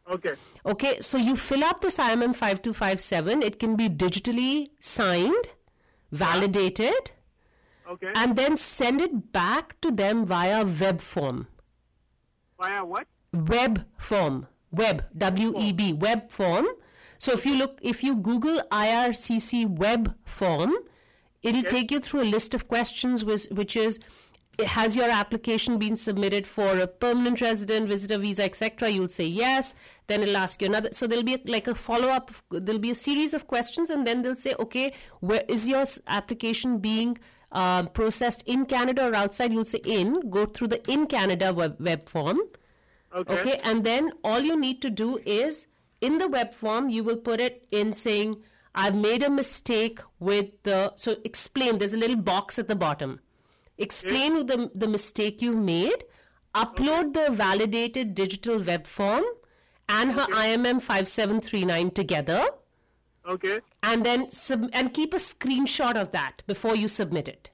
S4: Okay.
S2: Okay, so you fill up this I M M five two five seven. It can be digitally signed, validated,
S4: Okay.
S2: and then send it back to them via web form.
S4: Via what?
S2: Web form. Web, W E B, web form. So if you look, if you Google I R C C web form, it'll
S4: Okay.
S2: take you through a list of questions, which, which is, has your application been submitted for a permanent resident, visitor visa, et cetera? You'll say yes. Then it'll ask you another. So there'll be a, like a follow-up. There'll be a series of questions, and then they'll say, okay, where is your s- application being um, processed in Canada or outside? You'll say in. Go through the in Canada web, web form.
S4: Okay.
S2: Okay, and then all you need to do is in the web form, you will put it in saying, I've made a mistake with the, so explain, there's a little box at the bottom. Explain the, the mistake you've made, upload the validated digital web form and her I M M five seven three nine together,
S4: Okay.
S2: and then sub- and keep a screenshot of that before you submit it.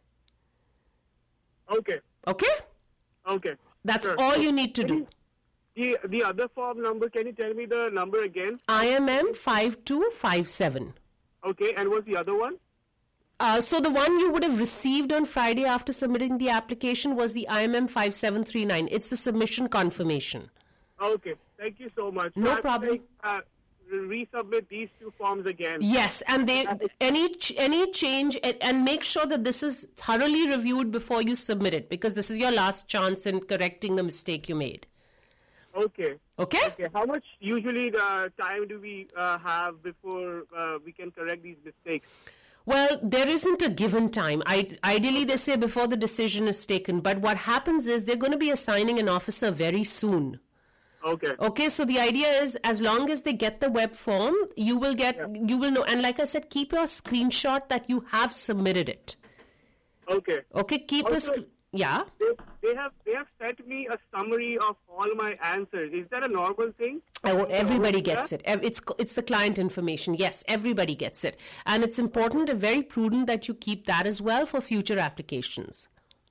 S4: Okay.
S2: Okay?
S4: Okay.
S2: That's
S4: Sure.
S2: all you need to do.
S4: The the other form number, can you tell me the number again?
S2: I M M five two five seven.
S4: Okay, and what's the other one?
S2: Uh, so the one you would have received on Friday after submitting the application was the I M M five seven three nine. It's the submission confirmation.
S4: Okay, thank you so much.
S2: No
S4: So I have to,
S2: problem.
S4: like, uh, resubmit these two forms again.
S2: Yes, and they any ch- any change and, and make sure that this is thoroughly reviewed before you submit it, because this is your last chance in correcting the mistake you made.
S4: Okay.
S2: Okay?
S4: Okay. How much usually the time do we uh, have before uh, we can correct these mistakes?
S2: Well, there isn't a given time. I, ideally, they say before the decision is taken. But what happens is they're going to be assigning an officer very soon.
S4: Okay.
S2: Okay, so the idea is as long as they get the web form, you will get, you will know. And like I said, keep your screenshot that you have submitted it.
S4: Okay.
S2: Okay, keep a,
S4: Also-
S2: sc- yeah.
S4: They, they have they have sent me a summary of all my answers. Is that a normal thing?
S2: Oh, everybody
S4: Yeah.
S2: gets it. Ev- It's it's the client information. Yes, everybody gets it, and it's important and very prudent that you keep that as well for future applications.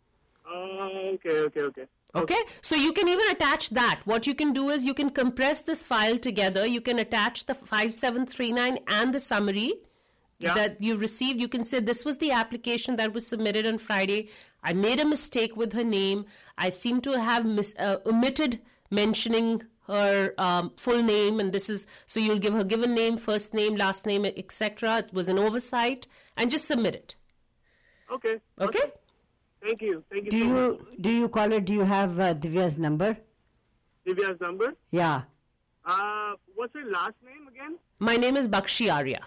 S4: Oh, okay, okay, okay.
S2: Okay, so you can even attach that. What you can do is you can compress this file together. You can attach the five seven three nine and the summary
S4: Yeah.
S2: that you received. You can say this was the application that was submitted on Friday. I made a mistake with her name. I seem to have mis- uh, omitted mentioning her um, full name, and this is so you'll give her given name, first name, last name, et cetera. It was an oversight, and just submit it.
S4: Okay.
S2: Okay.
S4: awesome. Thank you. Thank you
S1: Do
S4: so much.
S1: you do you call it? Do you have uh, Divya's number?
S4: Divya's number.
S1: Yeah.
S4: Uh, what's her last name again?
S2: My name is Bakshi Arya.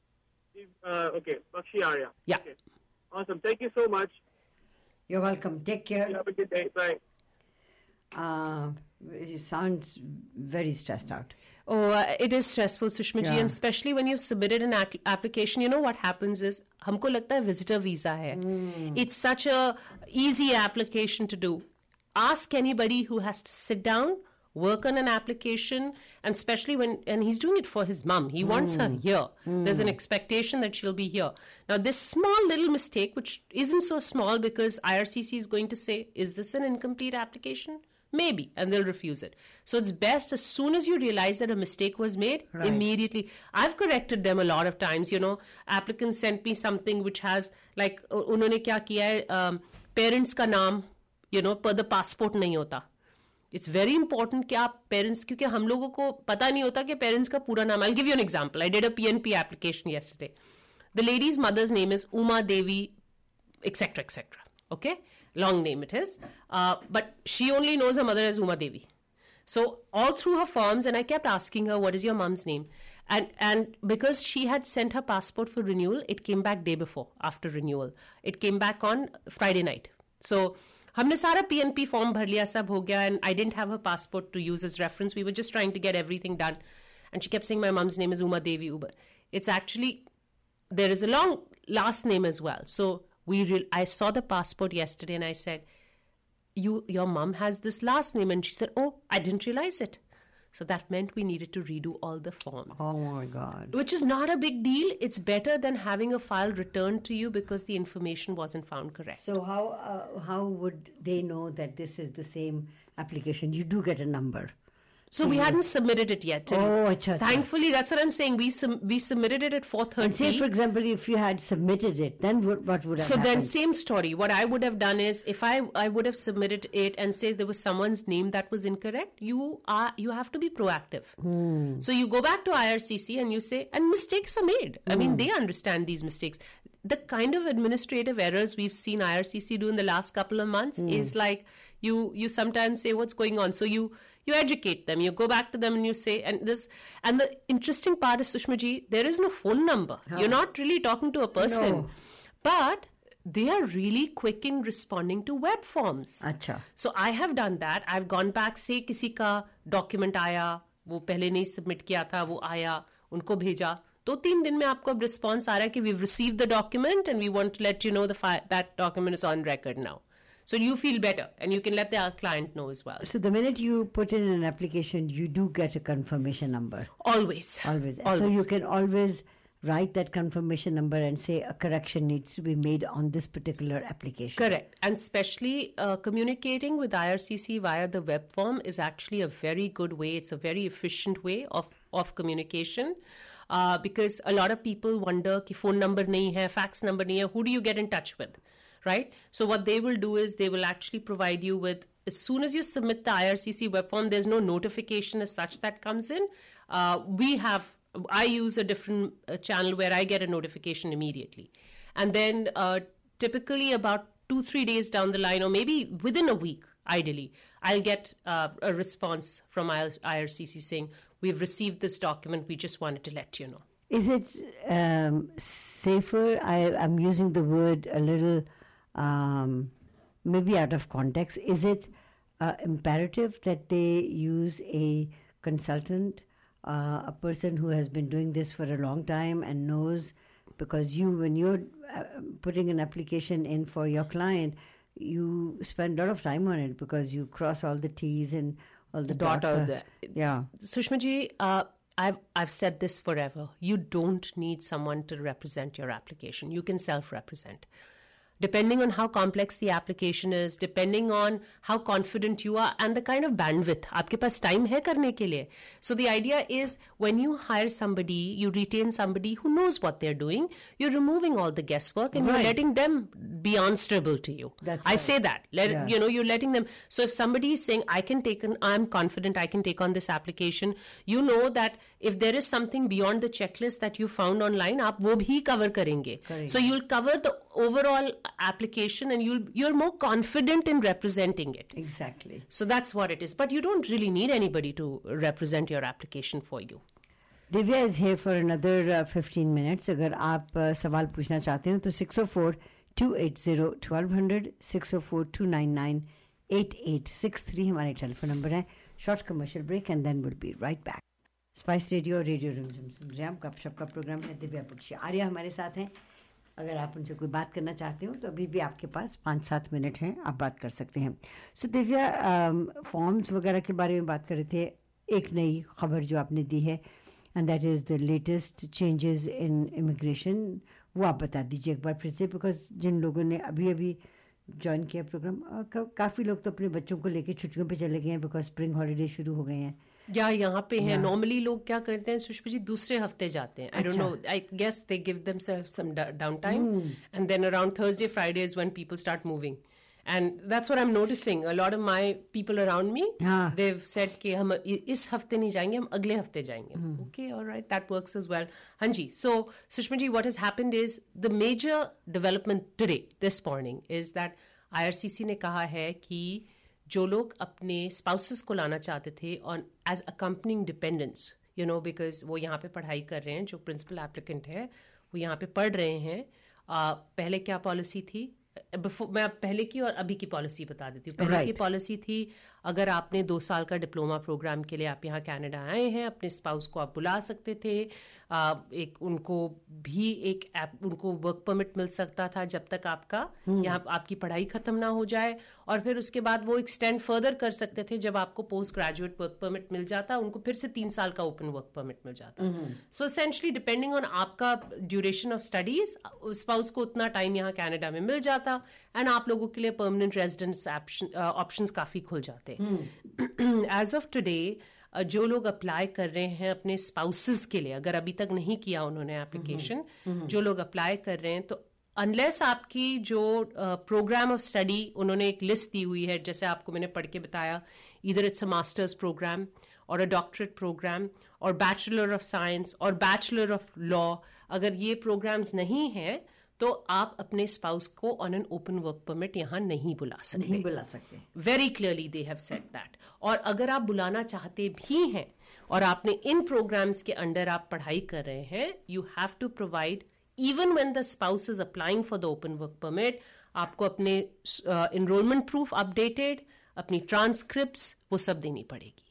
S4: Uh, okay, Bakshi Arya.
S2: Yeah.
S4: Okay. Awesome. Thank you so much.
S1: You're welcome. Take care.
S4: Have a good day. Bye.
S1: Uh, it sounds very stressed out.
S2: Oh, uh, it is stressful, Sushma ji,
S1: Yeah.
S2: and especially when you've submitted an ac- application. You know what happens is, हमको लगता है visitor visa है. It's such a easy application to do. Ask anybody who has to sit down, work on an application, and especially when, and he's doing it for his mum. He wants her here. There's an expectation that she'll be here. Now, this small little mistake, which isn't so small because I R C C is going to say, is this an incomplete application? Maybe, and they'll refuse it. So it's best as soon as you realize that a mistake was made,
S1: Right.
S2: immediately. I've corrected them a lot of times. You know, applicants sent me something which has like, uh, उन्होंने क्या किया है, um, parents का नाम, you know, per the passport नहीं होता. It's very important कि आप parents, क्योंकि हम लोगों को पता नहीं होता कि parents का पूरा नाम. I'll give you an example. I did a P N P application yesterday. The lady's mother's name is Uma Devi, et cetera, et cetera. Okay? Long name it is. Uh, but she only knows her mother as Uma Devi. So all through her forms, and I kept asking her, what is your mom's name? And and because she had sent her passport for renewal, it came back day before, after renewal. It came back on Friday night. So हमने सारा P N P form भर लिया, सब हो गया, and I didn't have her passport to use as reference. We were just trying to get everything done. And she kept saying my mom's name is Uma Devi. Uma. It's actually, there is a long last name as well. So we re- I saw the passport yesterday and I said, you your mom has this last name, and she said, oh, I didn't realize it. So that meant we needed to redo all the forms,
S1: Oh my God.
S2: which is not a big deal. It's better than having a file returned to you because the information wasn't found correct.
S1: So how uh, how would they know that this is the same application? You do get a number.
S2: So we hadn't submitted it yet.
S1: Oh, achha, achha.
S2: Thankfully, that's what I'm saying. We sum- we submitted it at four thirty.
S1: And say, for example, if you had submitted it, then what, what would have
S2: So
S1: happened?
S2: then same story. What I would have done is, if I I would have submitted it and say there was someone's name that was incorrect, you are you have to be proactive.
S1: Hmm.
S2: So you go back to I R C C and you say, and mistakes are made. I mean, they understand these mistakes. The kind of administrative errors we've seen I R C C do in the last couple of months is like you you sometimes say, what's going on? So you you educate them. You go back to them and you say, and this, and the interesting part is, Sushma ji, there is no phone number. Huh. You're not really talking to a person.
S1: No.
S2: But they are really quick in responding to web forms.
S1: Achha.
S2: So I have done that. I've gone back, say किसी का document आया, वो पहले नहीं submit किया था, वो आया, उनको भेजा. दो तीन दिन में आपको अब response आ रहा है कि we've received the document and we want to let you know the fi- that document is on record now. So you feel better and you can let the client know as well.
S1: So the minute you put in an application, you do get a confirmation number.
S2: Always.
S1: Always.
S2: Always.
S1: So you can always write that confirmation number and say a correction needs to be made on this particular application.
S2: Correct. And especially uh, communicating with I R C C via the web form is actually a very good way. It's a very efficient way of, of communication. Uh, because a lot of people wonder ki phone number nahi hai, fax number nahi hai, who do you get in touch with, right? So what they will do is they will actually provide you with, as soon as you submit the I R C C web form, there's no notification as such that comes in. Uh, we have, I use a different uh, channel where I get a notification immediately. And then uh, typically about two, three days down the line, or maybe within a week, ideally, I'll get uh, a response from I R C C saying, we've received this document, we just wanted to let you know.
S1: Is it um, safer? I, I'm using the word a little um, maybe out of context. Is it uh, imperative that they use a consultant, uh, a person who has been doing this for a long time and knows, because you, when you're uh, putting an application in for your client, you spend a lot of time on it because you cross all the T's and all the
S2: Dot
S1: dots.
S2: out
S1: Are,
S2: there.
S1: Yeah.
S2: Sushma ji, uh, I've, I've said this forever. You don't need someone to represent your application. You can self-represent. Depending on how complex the application is, depending on how confident you are, and the kind of bandwidth, आपके पास time है करने के लिए. So the idea is, when you hire somebody, you retain somebody who knows what they're doing, you're removing all the guesswork and
S1: Right.
S2: you're letting them be answerable to you.
S1: That's
S2: I
S1: right.
S2: say that. Let
S1: Yeah.
S2: you know, you're letting them. So if somebody is saying, I can take an, I'm confident I can take on this application, you know that if there is something beyond the checklist that you found online, आप वो भी cover करेंगे.
S1: Correct.
S2: So you'll cover the overall application and you'll you're more confident in representing it.
S1: Exactly.
S2: So that's what it is. But you don't really need anybody to represent your application for you.
S1: Divya is here for another uh, fifteen minutes. अगर आप uh, सवाल पूछना चाहते हो तो six oh four, two eight zero, twelve hundred, six oh four, two nine nine, eight eight six three हमारे telephone number है. Short commercial break and then we'll be right back. Spice Radio Radio Rimjhim सुन रहे हैं. हम गपशप का programme है. दिव्या बख्शी आर्या हमारे साथ हैं. अगर आप उनसे कोई बात करना चाहते हो तो अभी भी आपके पास पाँच सात मिनट हैं, आप बात कर सकते हैं. सो so, दिव्या फॉर्म्स वगैरह के बारे में बात कर रहे थे. एक नई खबर जो आपने दी है, and that is the latest changes in immigration, वो आप बता दीजिए एक बार फिर से, बिकॉज जिन लोगों ने अभी अभी ज्वाइन किया प्रोग्राम, काफ़ी लोग तो अपने बच्चों को लेके छुट्टियों पे चले गए हैं बिकॉज स्प्रिंग हॉलीडे शुरू हो गए हैं.
S2: या यहाँ पे है नॉर्मली लोग क्या करते हैं सुष्मा जी, दूसरे हफ्ते जाते हैं. I don't know, I guess they give themselves some down time and then around Thursday Friday is when people start moving. And that's what I'm noticing. A lot of my people around me,
S1: हाँ.
S2: they've said कि हम इस हफ्ते नहीं जाएंगे, हम अगले हफ्ते जाएंगे. Okay, all right, that works as well. हाँ जी. So, Sushma ji, what has happened is the major development today, this morning, is that I R C C ने कहा है कि जो लोग अपने spouses को लाना चाहते थे on as accompanying dependents, you know, because वो यहाँ पे पढ़ाई कर रहे हैं, जो principal applicant है, वो यहाँ पे पढ़ रहे हैं. uh, पहले क्या पॉलिसी थी? Before, मैं पहले की और अभी की पॉलिसी बता देती हूँ. पहले
S1: right.
S2: की पॉलिसी थी, अगर आपने दो साल का डिप्लोमा प्रोग्राम के लिए आप यहाँ कनाडा आए हैं, अपने स्पाउस को आप बुला सकते थे. आ, एक उनको भी एक ऐप, उनको वर्क परमिट मिल सकता था जब तक आपका hmm. यहाँ आपकी पढ़ाई खत्म ना हो जाए, और फिर उसके बाद वो एक्सटेंड फर्दर कर सकते थे. जब आपको पोस्ट ग्रेजुएट वर्क परमिट मिल जाता, उनको फिर से तीन साल का ओपन वर्क परमिट मिल जाता. सो एसेंशली डिपेंडिंग ऑन आपका ड्यूरेशन ऑफ स्टडीज, स्पाउस को उतना टाइम यहाँ कनाडा में मिल जाता, एंड आप लोगों के लिए परमानेंट रेजिडेंस ऑप्शंस काफी खुल जाते. एज ऑफ टुडे जो लोग अप्लाई कर रहे हैं अपने स्पाउसेस के लिए, अगर अभी तक नहीं किया उन्होंने एप्लीकेशन, जो लोग अप्लाई कर रहे हैं, तो अनलेस आपकी जो प्रोग्राम ऑफ स्टडी उन्होंने एक लिस्ट दी हुई है, जैसे आपको मैंने पढ़ के बताया, इधर इट्स अ मास्टर्स प्रोग्राम और अ डॉक्टरेट प्रोग्राम और बैचलर ऑफ साइंस और बैचलर ऑफ लॉ, अगर ये प्रोग्राम्स नहीं हैं तो आप अपने स्पाउस को on an open work permit यहाँ नहीं बुला सकते,
S1: नहीं बुला सकते।
S2: Very clearly they have said that. और अगर आप बुलाना चाहते भी हैं और आपने इन प्रोग्राम्स के अंडर आप पढ़ाई कर रहे हैं, you have to provide, even when the spouse is applying for the open work permit, आपको अपने एनरोलमेंट प्रूफ अपडेटेड, अपनी ट्रांसक्रिप्ट्स, वो सब देनी पड़ेगी।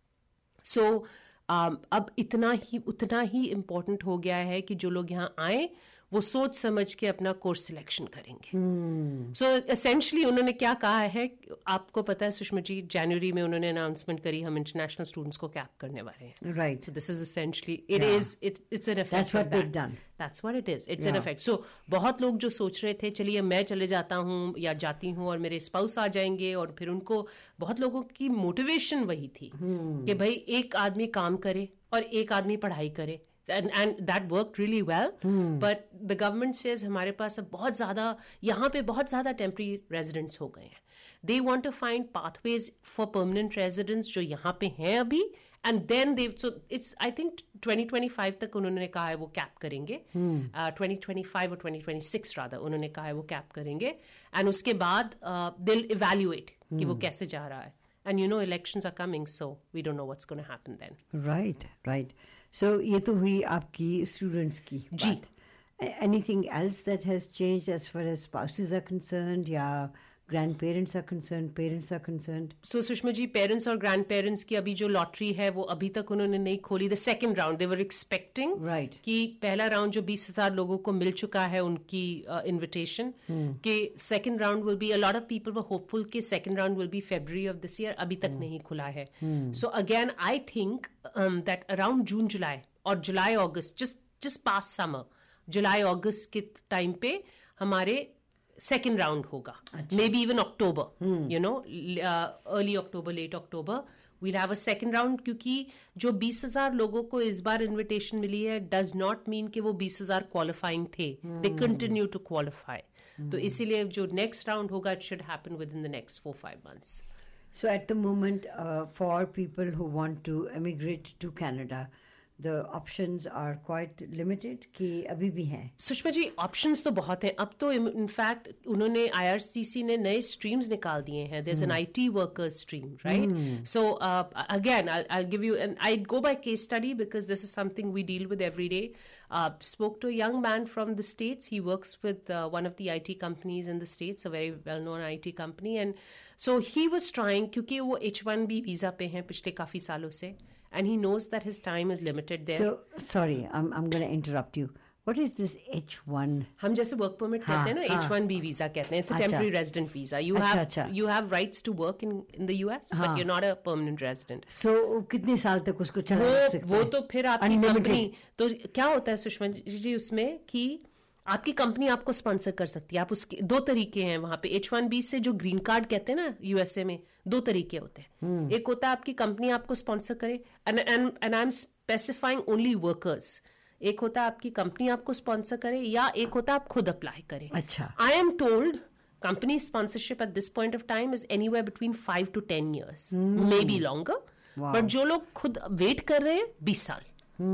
S2: सो so, um, अब इतना ही उतना ही इम्पोर्टेंट हो गया है कि जो लोग यहाँ आए वो सोच समझ के अपना कोर्स सिलेक्शन करेंगे। सो एसेंशली उन्होंने क्या कहा है, आपको पता है सुषमा जी, जनवरी में उन्होंने अनाउंसमेंट करी हम इंटरनेशनल स्टूडेंट्स को कैप करने वाले हैं,
S1: right.
S2: So this is essentially it is it's an effect,
S1: that's what they have done,
S2: that's what it is, it's an effect. So बहुत लोग जो सोच रहे थे चलिए मैं चले जाता हूँ या जाती हूँ और मेरे स्पाउस आ जाएंगे, और फिर उनको, बहुत लोगों की मोटिवेशन वही थी कि भाई एक आदमी काम करे और एक आदमी पढ़ाई करे, and and that worked really well, hmm. but the government says हमारे पास अब बहुत ज़्यादा, यहाँ पे बहुत ज़्यादा temporary residents हो गए हैं, they want to find pathways for permanent residents जो यहाँ पे हैं अभी, and then they, so it's I think twenty twenty-five तक उन्होंने कहा है वो कैप करेंगे, hmm. uh, twenty twenty-five और twenty twenty-six rather उन्होंने कहा है वो कैप करेंगे, and उसके बाद uh, they'll evaluate hmm. कि वो कैसे जा रहा है, and you know elections are coming, so we don't know what's going to happen then.
S1: Right, right. So ये तो हुई आपकी स्टूडेंट्स की
S2: बात।
S1: Anything else that has changed as far as spouses are concerned या grandparents are concerned, parents are concerned?
S2: So Sushma ji, parents और grandparents की अभी जो लॉटरी है वो अभी तक उन्होंने नहीं खोली। The second round they were expecting
S1: right.
S2: कि पहला राउंड जो बीस हजार लोगों को मिल चुका है उनकी इनविटेशन uh, hmm. कि second round will be, a lot of people were hopeful कि second round will be February of this year, अभी तक hmm. नहीं खुला है। So again I think that around June July और जुलाई अगस्त, जस्ट जस्ट पास समर, जुलाई अगस्त के टाइम पे हमारे सेकेंड राउंड होगा, may be even October, you know early October, late October we'll have a second round, क्योंकि जो बीस हजार लोगों को इस बार इनविटेशन मिली है डज नॉट मीन कि वो बीस हजार क्वालिफाइंग थे, दे कंटिन्यू टू क्वालिफाई, तो इसीलिए जो नेक्स्ट राउंड होगा it should happen within the next four five months.
S1: So at the moment, uh, for people who want to emigrate to Canada, the options are quite limited कि अभी भी हैं।
S2: Sushma ji, options तो बहुत हैं। अब तो इनफैक्ट उन्होंने आईआरसीसी ने नए स्ट्रीम्स निकाल दिए हैं। There is an IT workers stream, right? So again I I give you and I go by case study because this is something we deal with every day. Spoke to a young man from the States. He works with uh, one of the I T companies in the States, a very well-known I T company. And so he was trying, क्योंकि वो H one B visa पे हैं पिछले काफी सालों से, and he knows that his time is limited there.
S1: So, sorry, I'm I'm going to interrupt you. What is this H one?
S2: हम जैसे वर्क परमिट कहते हैं ना, H one B वीजा कहते हैं. It's a temporary resident visa. You have you have rights to work in in the U S, but you're not a permanent resident.
S1: So कितने साल तक उसको चला सकते हैं?
S2: वो तो फिर आपकी कंपनी, तो क्या होता है सुषमा जी उसमें कि आपकी कंपनी आपको स्पॉन्सर कर सकती है. आप उसके दो तरीके हैं वहां पे. H one B से जो ग्रीन कार्ड कहते हैं ना यूएसए में, दो तरीके होते हैं. hmm. एक होता है आपकी कंपनी आपको स्पॉन्सर करे, and and and I am specifying only workers. एक होता है आपकी कंपनी आपको स्पॉन्सर करे, या एक होता है आप खुद अप्लाई करें.
S1: अच्छा.
S2: I am told company sponsorship at this point of time is anywhere between five to ten years, may be longer. But जो लोग खुद वेट कर रहे हैं बीस साल,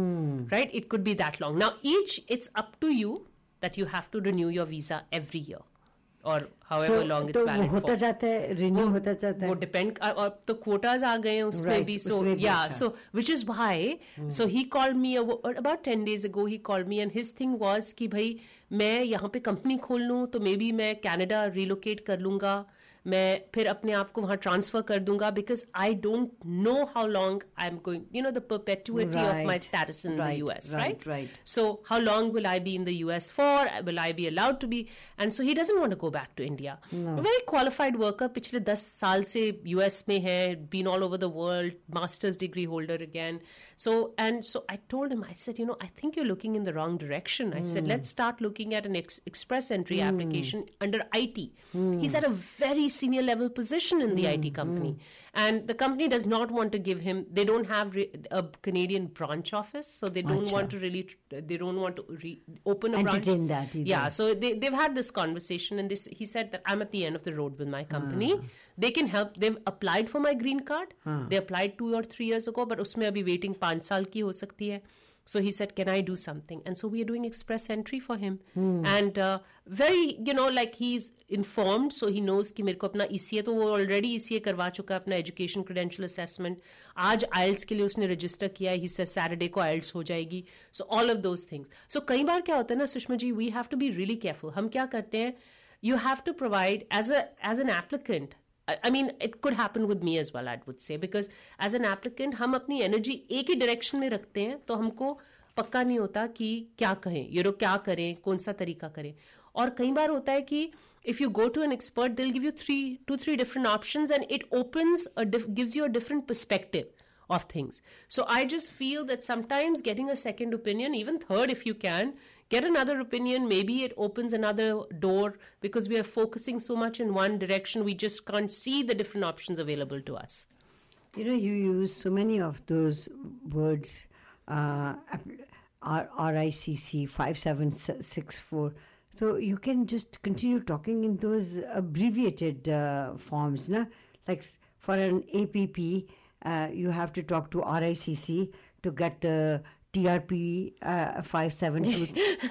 S2: right, it could be that long. Now each it's up to you that you have to renew your visa every year or however so, long it's valid for.
S1: होता जाता है, renew होता जाता है.
S2: वो depend, और तो quotas आ गए हैं उसमें right, भी. So yeah, so which is why hmm. so he called me about ten days ago. He called me and his thing was कि भाई मैं यहाँ पे कंपनी खोल लूँ तो मे बी मैं कनाडा रिलोकेट कर लूँगा, मैं फिर अपने आप को वहाँ ट्रांसफर कर दूंगा, because I don't know how long I am going, you know the perpetuity of my status in the US, right? So how long will I be in the US for, will I be allowed to be, and so he doesn't want to go back to India. Very qualified worker, पिछले दस साल से US में है, been all over the world, master's degree holder again. So and so I told him, I said, you know, I think you're looking in the wrong direction. I mm. said, let's start looking looking at an ex- express entry mm. application under I T. Mm. He's at a very senior level position in the mm. I T company. Mm. And the company does not want to give him, they don't have re- a Canadian branch office, so they don't Achha. want to really, they don't want to re- open a
S1: Entertain
S2: branch.
S1: That either.
S2: Yeah, so they, they've had this conversation, and this, he said that I'm at the end of the road with my company. Ah. They can help. They've applied for my green card. Ah. They applied two or three years ago, but usme abhi waiting five saal ki ho sakti hai. So he said, can I do something? And so we are doing express entry for him. Hmm. And uh, very, you know, like he's informed, so he knows कि मेरे को अपना E C A, तो वो already E C A करवा चुका है अपना education credential assessment. आज I E L T S के लिए उसने register किया है. He says Saturday को I E L T S हो जाएगी. So all of those things. So कई बार क्या होता है ना Sushma ji, we have to be really careful. हम क्या करते हैं? You have to provide as a as an applicant. I mean, it could happen with me as well, I would say, because as an applicant, हम अपनी energy एक ही direction में रखते हैं, तो हमको पक्का नहीं होता कि क्या कहें, you know, क्या करें, कौन सा तरीका करें. और कई बार होता है कि if you go to an expert, they'll give you three, two, three different options, and it opens, a diff- gives you a different perspective of things. So I just feel that sometimes getting a second opinion, even third if you can, get another opinion, maybe it opens another door, because we are focusing so much in one direction, we just can't see the different options available to us.
S1: You know, you use so many of those words, uh, R I C C five seven six four. So you can just continue talking in those abbreviated uh, forms, na? Like for an A P P, uh, you have to talk to R I C C to get uh, T R P uh, five seven two.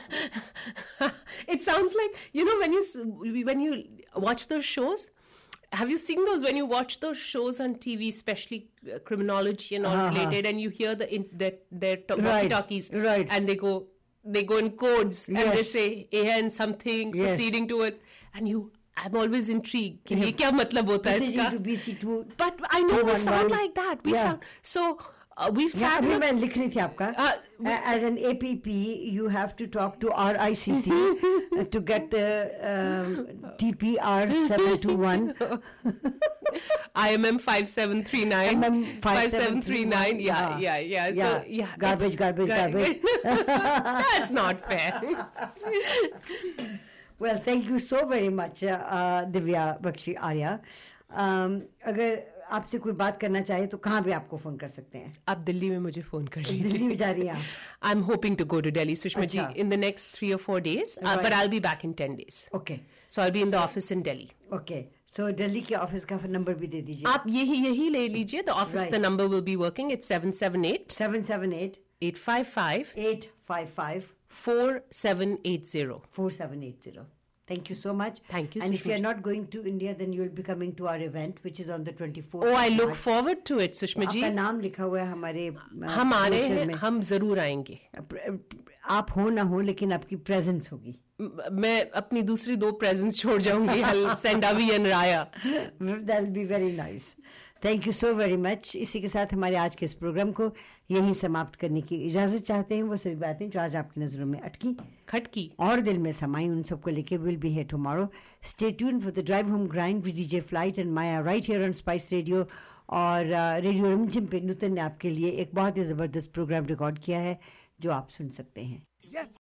S2: It sounds like, you know, when you when you watch those shows, have you seen those when you watch those shows on T V, especially uh, criminology and all uh-huh. related, and you hear the in, their their to-
S1: right.
S2: talkies,
S1: right?
S2: And they go they go in codes, yes. and they say A and something yes. proceeding towards, and you. I'm always intrigued. कि ये क्या मतलब होता है इसका? But I know we sound like that. We yeah. sound so. Uh, we've
S1: yeah,
S2: sat.
S1: अभी मैं लिख रही थी आपका. Uh, we, uh, as an A P P, you have to talk to R I C C uh, to get the um, T P R seven two one.
S2: I M M five seven three nine. five seven three nine. Yeah, yeah, yeah.
S1: yeah. So yeah. Garbage, garbage, garbage.
S2: That's not fair.
S1: Well, thank you so very much, uh, uh, Divya Bakshi Arya. Um, अगर आपसे कोई बात करना चाहे तो कहाँ पे आपको फोन कर सकते हैं?
S2: आप दिल्ली में मुझे फोन कर लीजिए.
S1: दिल्ली में जा रही हैं आप?
S2: I'm hoping to go to Delhi, Sushma ji, in the next three or four days, uh, right. but I'll be back in ten days.
S1: Okay.
S2: So I'll be in the office in Delhi.
S1: Okay. So Delhi के office का number भी दे दीजिए.
S2: आप यही यही ले लीजिए. The office, right. the number will be working. It's seven seven eight.
S1: seven seven eight.
S2: eight five five.
S1: eight five five.
S2: four seven eight zero.
S1: four seven eight zero. Thank you so much.
S2: Thank you.
S1: And
S2: so
S1: if you are not going to India, then you will be coming to our event, which is on the twenty-fourth.
S2: Oh, I look forward to it, Sushma ji.
S1: आपका नाम लिखा हुआ है हमारे.
S2: हम आ रहे हैं, हम जरूर आएंगे.
S1: आप हो ना हो, लेकिन आपकी presence होगी.
S2: मैं अपनी दूसरी दो presence छोड़ जाऊंगी. I'll send Avi and Raya.
S1: That will be very nice. Thank you so very much. इसी के साथ हमारे आज के इस प्रोग्राम को यहीं समाप्त करने की इजाज़त चाहते हैं. वो सभी बातें जो आज आपकी नज़रों में अटकी,
S2: खटकी और
S1: दिल में समाई, उन सबको लेके will be here tomorrow. Stay tuned for the drive home grind with DJ Flight and Maya right here on Spice Radio. और रेडियो रिमझिम पे नूतन ने आपके लिए एक बहुत ही ज़बरदस्त प्रोग्राम रिकॉर्ड किया है जो आप सुन सकते हैं.